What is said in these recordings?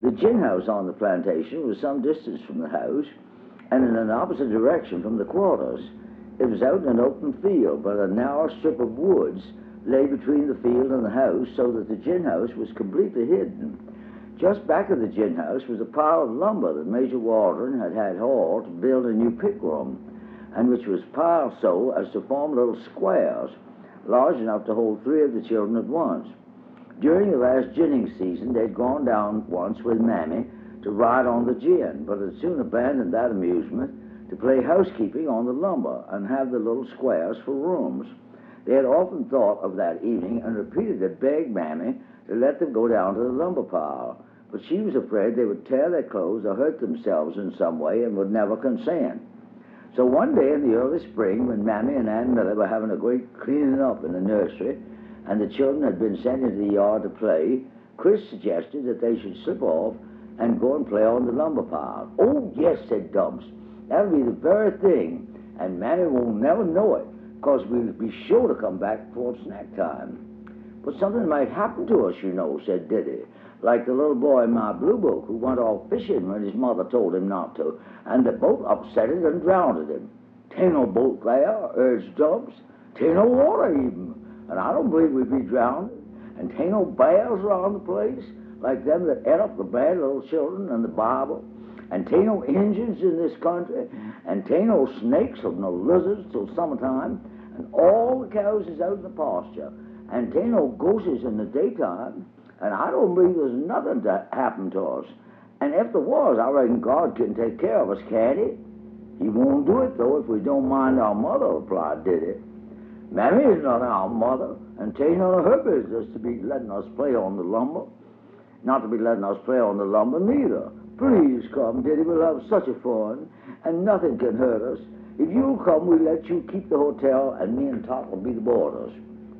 The gin house on the plantation was some distance from the house, and in an opposite direction from the quarters. It was out in an open field, but a narrow strip of woods lay between the field and the house, so that the gin house was completely hidden. Just back of the gin house was a pile of lumber that Major Waldron had had hauled to build a new pick room, and which was piled so as to form little squares, large enough to hold 3 of the children at once. During the last ginning season, they'd gone down once with Mammy to ride on the gin, but had soon abandoned that amusement to play housekeeping on the lumber and have the little squares for rooms. They had often thought of that evening and repeatedly begged Mammy to let them go down to the lumber pile, but she was afraid they would tear their clothes or hurt themselves in some way and would never consent. So one day in the early spring, when Mammy and Aunt Miller were having a great cleaning up in the nursery, and the children had been sent into the yard to play, Chris suggested that they should slip off and go and play on the lumber pile. "Oh, yes," said Dumps. "That'll be the very thing, and Mammy won't never know it, 'cause we'll be sure to come back before snack time." "But something might happen to us, you know," said Diddy, "like the little boy in my blue book who went off fishing when his mother told him not to, and the boat upset it and drowned him." "'Tain't no boat there," urged Dumps. "'Tain't no water even, and I don't believe we'd be drowned. And 'tain't no bears around the place, like them that ate up the bad little children in the Bible. And 'tain't no Injuns in this country, and 'tain't no snakes or no lizards till summertime, and all the cows is out in the pasture, and 'tain't no ghosts in the daytime, and I don't believe there's nothing to happen to us. And if there was, I reckon God can take care of us, can't he?" "He won't do it, though, if we don't mind our mother," replied Diddy. "Mammy is not our mother, and 'tain't none of her business to be letting us play on the lumber. Not to be letting us play on the lumber, neither. Please come, Diddy, we'll have such a fun, and nothing can hurt us. If you'll come, we'll let you keep the hotel, and me and Tot will be the boarders."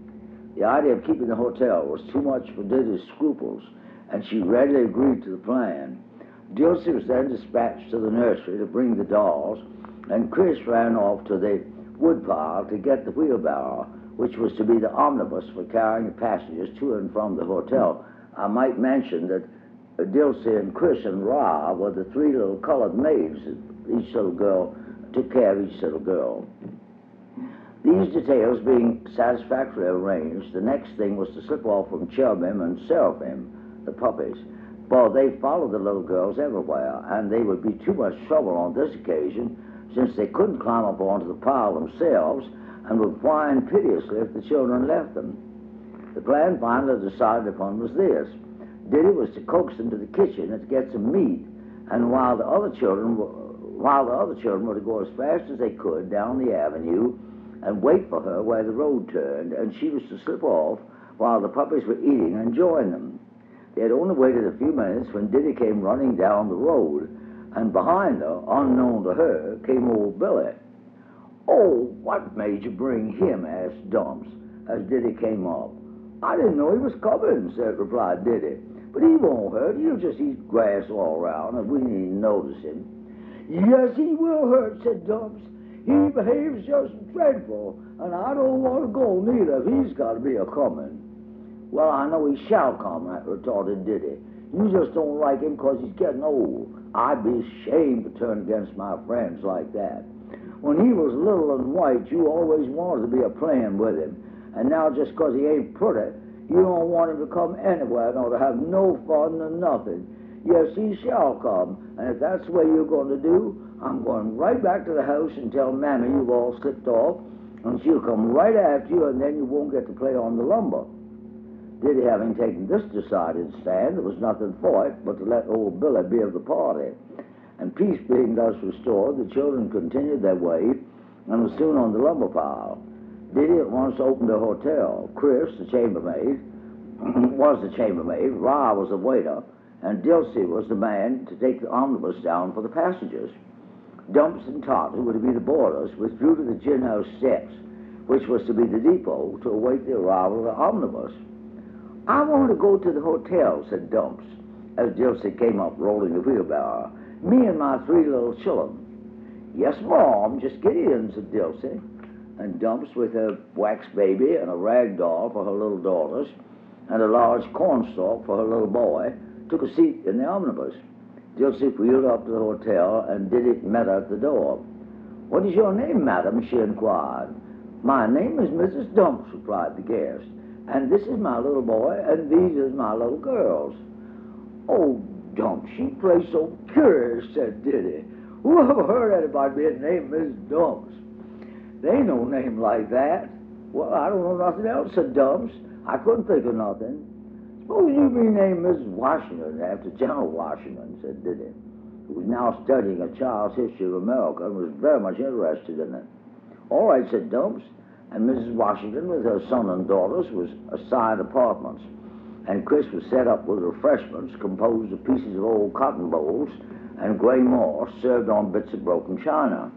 The idea of keeping the hotel was too much for Diddy's scruples, and she readily agreed to the plan. Dilsey was then dispatched to the nursery to bring the dolls, and Chris ran off to the woodpile to get the wheelbarrow, which was to be the omnibus for carrying the passengers to and from the hotel. I might mention that Dilsey and Chris and Ra were the 3 little colored maids. Each little girl took care of each little girl. These details being satisfactorily arranged, the next thing was to slip off from Cherubim and Seraphim, the puppies, for they followed the little girls everywhere, and they would be too much trouble on this occasion, since they couldn't climb up onto the pile themselves and would whine piteously if the children left them. The plan finally decided upon was this. Diddy was to coax them to the kitchen and to get some meat, and while the other children were to go as fast as they could down the avenue and wait for her where the road turned, and she was to slip off while the puppies were eating and join them. They had only waited a few minutes when Diddy came running down the road, and behind her, unknown to her, came old Billy. "Oh, what made you bring him?" asked Dumps, as Diddy came up. "I didn't know he was coming," replied Diddy. "But he won't hurt. He'll just eat grass all around, and we needn't notice him." "Yes, he will hurt," said Dumps. "He behaves just dreadful, and I don't want to go neither if he's got to be a-coming." "Well, I know he shall come," retorted Diddy. "You just don't like him 'cause he's getting old. I'd be ashamed to turn against my friends like that. When he was little and white, you always wanted to be a-playing with him, and now just 'cause he ain't pretty, you don't want him to come anywhere nor to have no fun nor nothing. Yes, he shall come, and if that's the way you're going to do, I'm going right back to the house and tell Mammy you've all slipped off, and she'll come right after you, and then you won't get to play on the lumber." Diddy having taken this decided stand, there was nothing for it but to let old Billy be of the party. And peace being thus restored, the children continued their way and were soon on the lumber pile. Diddy at once opened a hotel. Chris, the chambermaid, was the chambermaid, Ra was the waiter, and Dilsey was the man to take the omnibus down for the passengers. Dumps and Tot, who were to be the boarders, withdrew to the gin house steps, which was to be the depot, to await the arrival of the omnibus. "I want to go to the hotel," said Dumps, as Dilsey came up rolling the wheelbarrow. "Me and my 3 little children." "Yes, Mom, just get in," said Dilsey. And Dumps, with her wax baby and a rag doll for her little daughters, and a large cornstalk for her little boy, took a seat in the omnibus. Dilsey wheeled up to the hotel, and Diddy met her at the door. "What is your name, madam?" she inquired. "My name is Mrs. Dumps," replied the guest, "and this is my little boy, and these are my little girls." "Oh, Dumps, she plays so curious," said Diddy. "Who ever heard anybody being named Miss Dumps? There ain't no name like that." "Well, I don't know nothing else," said Dumps. "I couldn't think of nothing." "Suppose you be named Mrs. Washington, after General Washington," said Diddy, who was now studying a child's history of America and was very much interested in it. "All right," said Dumps, and Mrs. Washington, with her son and daughters, was assigned apartments, and Chris was set up with refreshments composed of pieces of old cotton bowls and gray moss served on bits of broken china.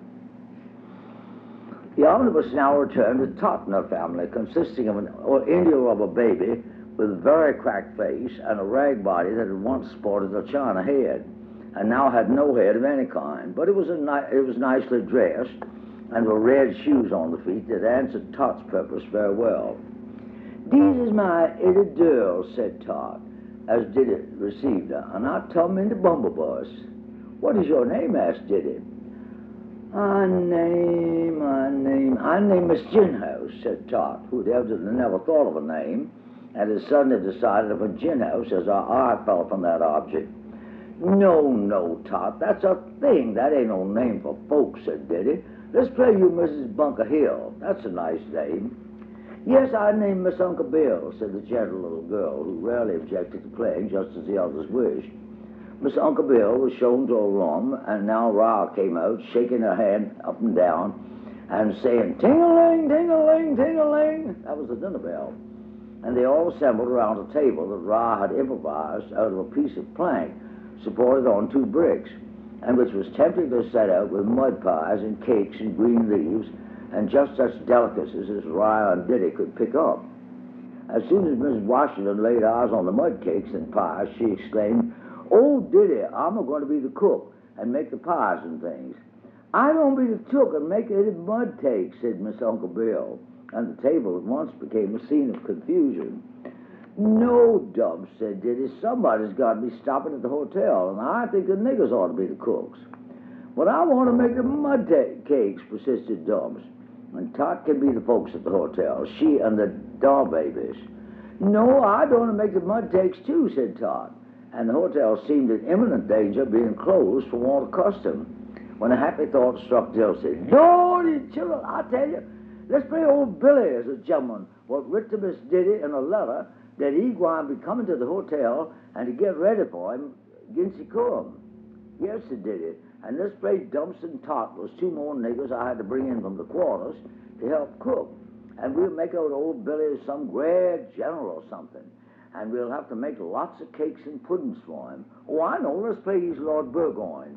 The omnibus now returned with Tot and her family, consisting of an India rubber baby with a very cracked face and a rag body that had once sported a china head, and now had no head of any kind, but it was nicely dressed, and with red shoes on the feet that answered Tot's purpose very well. "These is my 'ittle girls," said Tot, as Diddy received her, "and I tum in the bumblebus." "What is your name?" asked Diddy. I name Miss Ginhouse," said Tot, who had evidently never thought of a name, and had suddenly decided upon Ginhouse as her eye fell upon that object. No, Tot, that's a thing. That ain't no name for folks," said Diddy. "Let's play you Mrs. Bunker Hill. That's a nice name." "Yes, I named Miss Uncle Bill," said the gentle little girl, who rarely objected to playing just as the others wished. Miss Uncle Bill was shown to a room, and now Ra came out, shaking her hand up and down, and saying, "Ting-a-ling, ting-a-ling, ting-a-ling." That was the dinner bell. And they all assembled around a table that Ra had improvised out of a piece of plank supported on 2 bricks, and which was temptingly set out with mud pies and cakes and green leaves, and just such delicacies as Ra and Diddy could pick up. As soon as Mrs. Washington laid eyes on the mud cakes and pies, she exclaimed, "Oh, Diddy, I'm going to be the cook and make the pies and things." "I don't be the cook and make any mud cakes," said Miss Uncle Bill, and the table at once became a scene of confusion. "No, Dumps," said Diddy, "somebody's got to be stopping at the hotel, and I think the niggers ought to be the cooks." "But I want to make the mud cakes," persisted Dumps. "And Tot can be the folks at the hotel, she and the doll babies." "No, I don't want to make the mud cakes too," said Tot, and the hotel seemed in imminent danger of being closed for want of custom, when a happy thought struck Dilsey. "No, you children, I tell you, let's play old Billy as a gentleman what writ to Miss Diddy in a letter that he gwine be coming to the hotel and to get ready for him against he come." "Yes," said Diddy, "and let's play Dumps and Tot was 2 more niggers I had to bring in from the quarters to help cook, and we'll make out old Billy as some great general or something, and we'll have to make lots of cakes and puddings for him. Oh, I know, let's play he's Lord Burgoyne."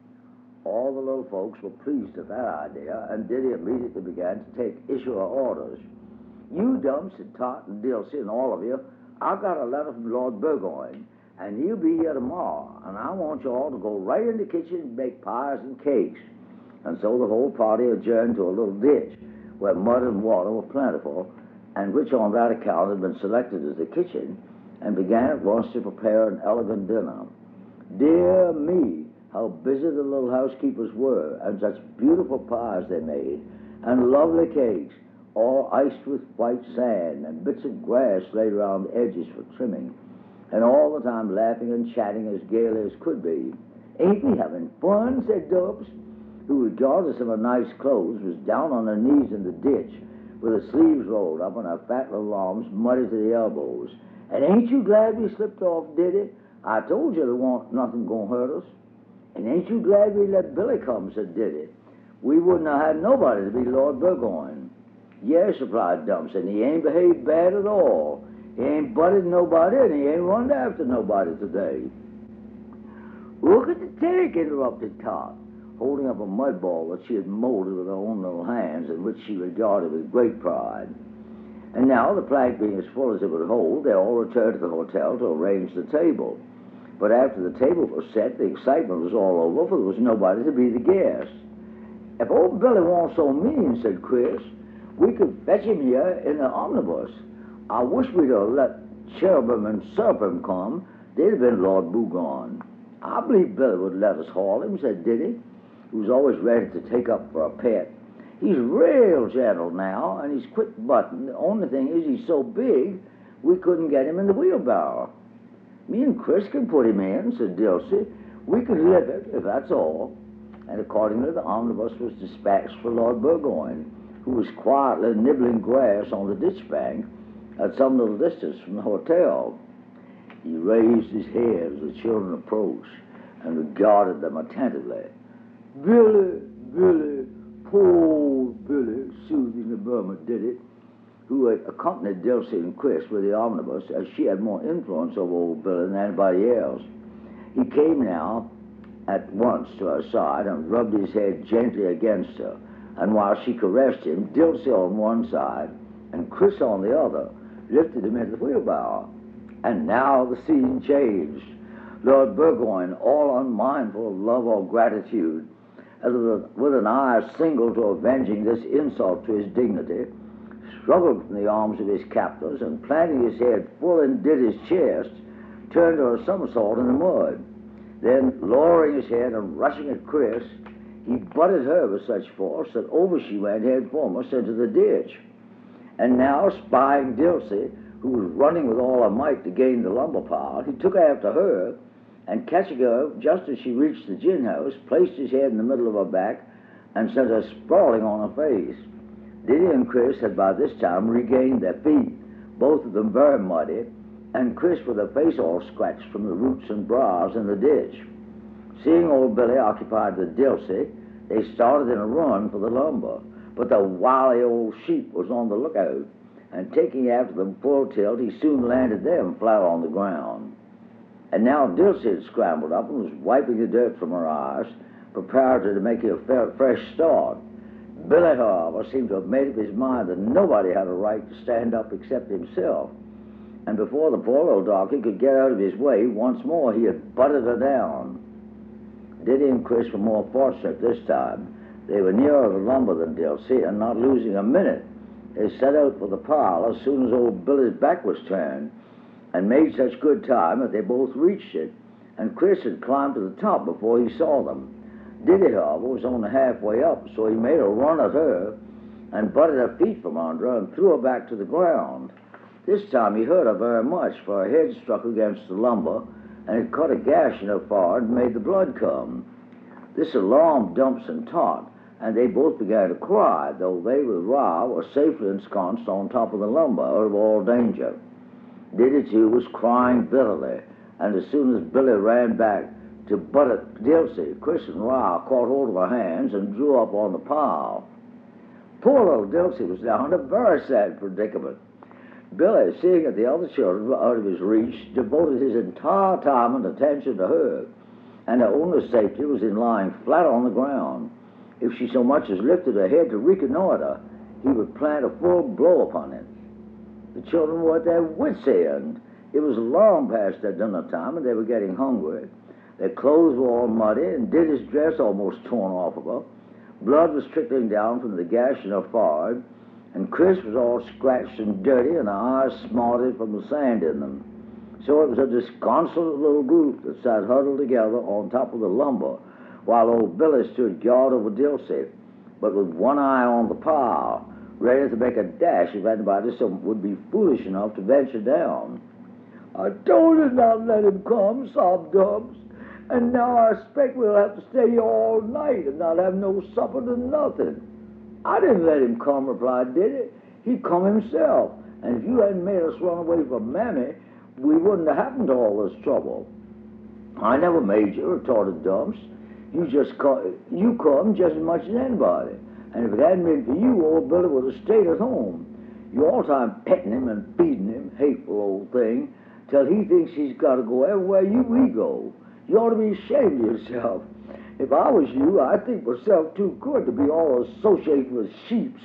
All the little folks were pleased at that idea, and Diddy immediately began to take issue of orders. "You, Dumps, and Tot, and Dilsey, and all of you, I've got a letter from Lord Burgoyne, and he'll be here tomorrow, and I want you all to go right in the kitchen and make pies and cakes." And so the whole party adjourned to a little ditch where mud and water were plentiful, and which on that account had been selected as the kitchen, and began at once to prepare an elegant dinner. Dear me, how busy the little housekeepers were, and such beautiful pies they made, and lovely cakes, all iced with white sand, and bits of grass laid around the edges for trimming, and all the time laughing and chatting as gaily as could be. "Ain't we having fun?" said Dumps, who, regardless of her nice clothes, was down on her knees in the ditch, with her sleeves rolled up and her fat little arms muddy to the elbows. "And ain't you glad we slipped off, Diddy? I told you there wasn't nothing going to hurt us." "And ain't you glad we let Billy come?" said Diddy. "We wouldn't have had nobody to be Lord Burgoyne." "Yes," replied Dumps, "and he ain't behaved bad at all. He ain't butted nobody, and he ain't run after nobody today." "Look at the cake," interrupted Tot, holding up a mud ball that she had molded with her own little hands, and which she regarded with great pride. And now, the plank being as full as it would hold, they all returned to the hotel to arrange the table. But after the table was set, the excitement was all over, for there was nobody to be the guest. "If old Billy wa'n't so mean," said Chris, "we could fetch him here in the omnibus. I wish we'd have let Cherubim and Serpim come. They'd have been Lord Bougon. I believe Billy would let us haul him, said Diddy, who was always ready to take up for a pet. He's real gentle now, and he's quick button. The only thing is he's so big, we couldn't get him in the wheelbarrow. Me and Chris can put him in, said Dilsey. We can live it, if that's all. And accordingly, the omnibus was dispatched for Lord Burgoyne, who was quietly nibbling grass on the ditch bank at some little distance from the hotel. He raised his head as the children approached and regarded them attentively. Billy, Billy, poor Billy, soothingly murmured Diddy, who had accompanied Dilsey and Chris with the omnibus, as she had more influence over old Billy than anybody else. He came now at once to her side and rubbed his head gently against her, and while she caressed him, Dilsey on one side and Chris on the other lifted him into the wheelbarrow. And now the scene changed. Lord Burgoyne, all unmindful of love or gratitude, as with an eye single to avenging this insult to his dignity, struggled from the arms of his captors, and planting his head full in Diddy's chest, turned her a somersault in the mud. Then, lowering his head and rushing at Chris, he butted her with such force that over she went head foremost into the ditch. And now, spying Dilsey, who was running with all her might to gain the lumber pile, he took after her, and catching her just as she reached the gin house, placed his head in the middle of her back and sent her sprawling on her face. Diddy and Chris had by this time regained their feet, both of them very muddy, and Chris with her face all scratched from the roots and briars in the ditch. Seeing old Billy occupied with Dilsey, they started in a run for the lumber, but the wily old sheep was on the lookout, and taking after them full tilt, he soon landed them flat on the ground. And now Dilsey had scrambled up and was wiping the dirt from her eyes, preparatory to making a fresh start. Billy, however, seemed to have made up his mind that nobody had a right to stand up except himself, and before the poor little darky could get out of his way, once more he had butted her down. Diddy and Chris were more fortunate this time. They were nearer the lumber than Dilsey, and not losing a minute, they set out for the pile as soon as old Billy's back was turned, and made such good time that they both reached it, and Chris had climbed to the top before he saw them. Diddy, however, was only halfway up, so he made a run at her and butted her feet from under her and threw her back to the ground. This time he hurt her very much, for her head struck against the lumber, and it cut a gash in her forehead and made the blood come. This alarmed Dumps and Tot, and they both began to cry, though they with Ra were safely ensconced on top of the lumber, out of all danger. Diddy, too, was crying bitterly, and as soon as Billy ran back to butt at Dilsey, Chris and Ra caught hold of her hands and drew up on the pile. Poor little Dilsey was now in a very sad predicament. Billy, seeing that the other children were out of his reach, devoted his entire time and attention to her, and her only safety was in lying flat on the ground. If she so much as lifted her head to reconnoiter, he would plant a full blow upon it. The children were at their wits' end. It was long past their dinner time, and they were getting hungry. Their clothes were all muddy, and Diddy's dress almost torn off of her. Blood was trickling down from the gash in her forehead, and Chris was all scratched and dirty, and her eyes smarted from the sand in them. So it was a disconsolate little group that sat huddled together on top of the lumber, while old Billy stood guard over Dilsey, but with one eye on the pile, ready to make a dash if anybody would be foolish enough to venture down. I told you not to let him come, sobbed Dubs, and now I expect we'll have to stay here all night and not have no supper to nothing. I didn't let him come, replied Diddy. He come himself, and if you hadn't made us run away from Mammy, we wouldn't have happened to all this trouble. I never made you, retorted Dumps. You come just as much as anybody, and if it hadn't been for you, old Billy would have stayed at home. You all the time petting him and feeding him, hateful old thing, till he thinks he's got to go everywhere we go. You ought to be ashamed of yourself. If I was you, I'd think myself too good to be all associated with sheeps.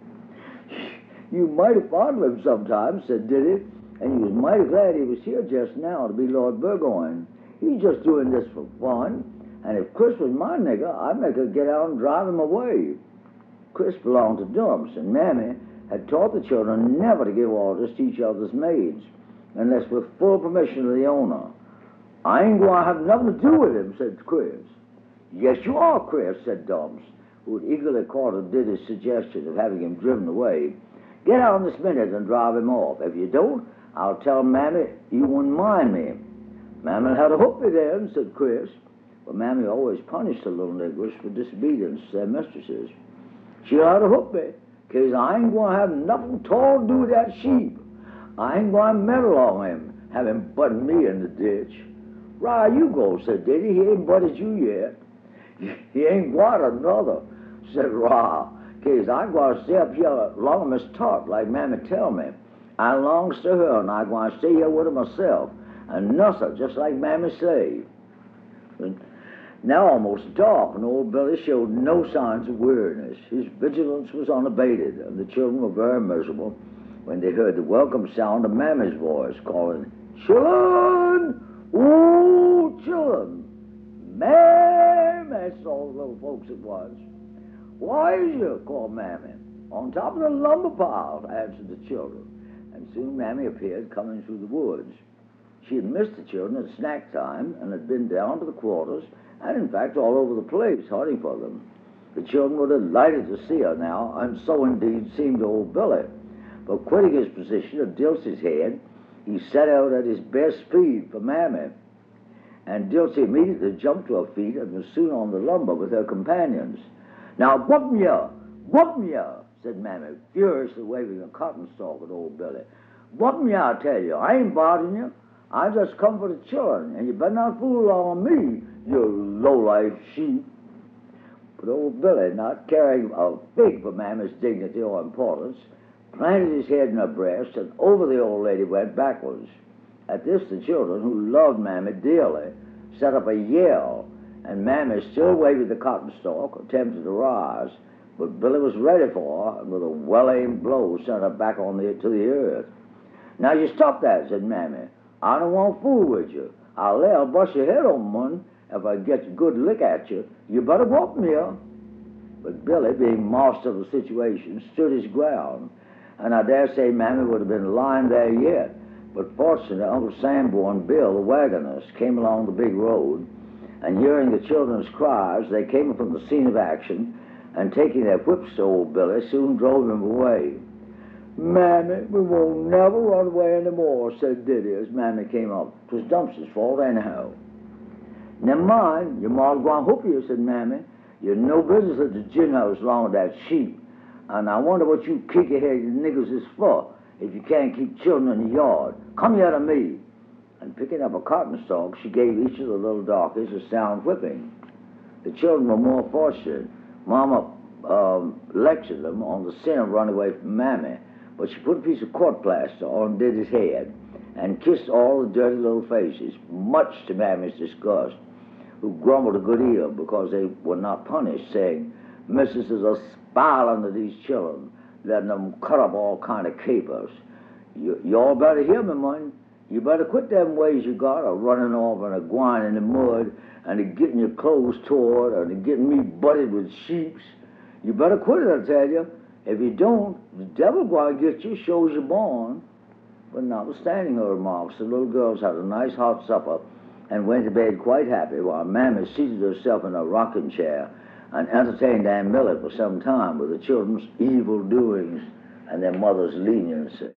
You mighty fond of him sometimes, said Diddy, and he was mighty glad he was here just now to be Lord Burgoyne. He's just doing this for fun, and if Chris was my nigger, I'd make her get out and drive him away. Chris belonged to Dumps, and Mammy had taught the children never to give orders to each other's maids, unless with full permission of the owner. I ain't going to have nothing to do with him, said Chris. Yes, you are, Chris, said Dumps, who had eagerly caught at Diddy's suggestion of having him driven away. Get out this minute and drive him off. If you don't, I'll tell Mammy you wouldn't mind me. Mammy had to hook me then, said Chris. But Mammy always punished the little niggers for disobedience to their mistresses. She'll have to hook me, 'cause I ain't going to have nothing at all to do with that sheep. I ain't going to meddle on him, have him butting me in the ditch. Right, you go, said Diddy. He ain't butted you yet. He ain't got another, said Ra. 'Cause I'm going to stay up here long as Miss Tot, like Mammy tell me. I longs to her, and I'm going to stay here with her myself, and nuss her, just like Mammy say. Now almost dark, and old Billy showed no signs of weariness. His vigilance was unabated, and the children were very miserable when they heard the welcome sound of Mammy's voice calling, "Children! Ooh, children!" Mammy, saw the little folks at once. "Why is you?" called Mammy. "On top of the lumber pile," answered the children, and soon Mammy appeared coming through the woods. She had missed the children at snack time and had been down to the quarters and, in fact, all over the place hunting for them. The children were delighted to see her now, and so indeed seemed old Billy. But quitting his position at Dilsey's head, he set out at his best speed for Mammy. And Dilsey immediately jumped to her feet and was soon on the lumber with her companions. "Now, whoop ya! Whoop ya!" said Mammy, furiously waving a cotton stalk at old Billy. "Whoop ya, I tell you. I ain't bothering you. I just come for the children, and you better not fool along with me, you low-life sheep." But old Billy, not caring a fig for Mammy's dignity or importance, planted his head in her breast, and over the old lady went backwards. At this, the children, who loved Mammy dearly, set up a yell, and Mammy, still waving the cotton stalk, attempted to rise, but Billy was ready for her, and with a well-aimed blow sent her back to the earth. "Now you stop that," said Mammy. "I don't want to fool with you. I'll lay I'll bust your head on one if I get a good lick at you. You better whoop me here." But Billy, being master of the situation, stood his ground, and I dare say Mammy would have been lying there yet. But fortunately, Uncle Sanborn Bill, the wagonist, came along the big road, and hearing the children's cries, they came from the scene of action, and taking their whips to old Billy, soon drove him away. "Mammy, we won't never run away any more," said Diddy as Mammy came up. "'Twas Dumps's fault anyhow." "Never mind, your ma's going to whoop you," said Mammy. "You're no business at the gin house along with that sheep, and I wonder what you kicky-headed niggers is for if you can't keep children in the yard. Come here to me." And picking up a cotton stalk, she gave each of the little darkies a sound whipping. The children were more fortunate. Mama lectured them on the sin of running away from Mammy, but she put a piece of court plaster on Diddy's head and kissed all the dirty little faces, much to Mammy's disgust, who grumbled a good deal because they were not punished, saying, "Missus is a spilin' of these children, letting them cut up all kind of capers. You all better hear me, man. You better quit them ways you got of running off and a-gwine in the mud and a-getting your clothes tore and a-getting me butted with sheeps. You better quit it, I tell you. If you don't, the devil going to get you, shows you're born." But notwithstanding her remarks, the little girls had a nice hot supper and went to bed quite happy, while Mammy seated herself in a rocking chair and entertained Aunt Millet for some time with the children's evil doings and their mother's leniency.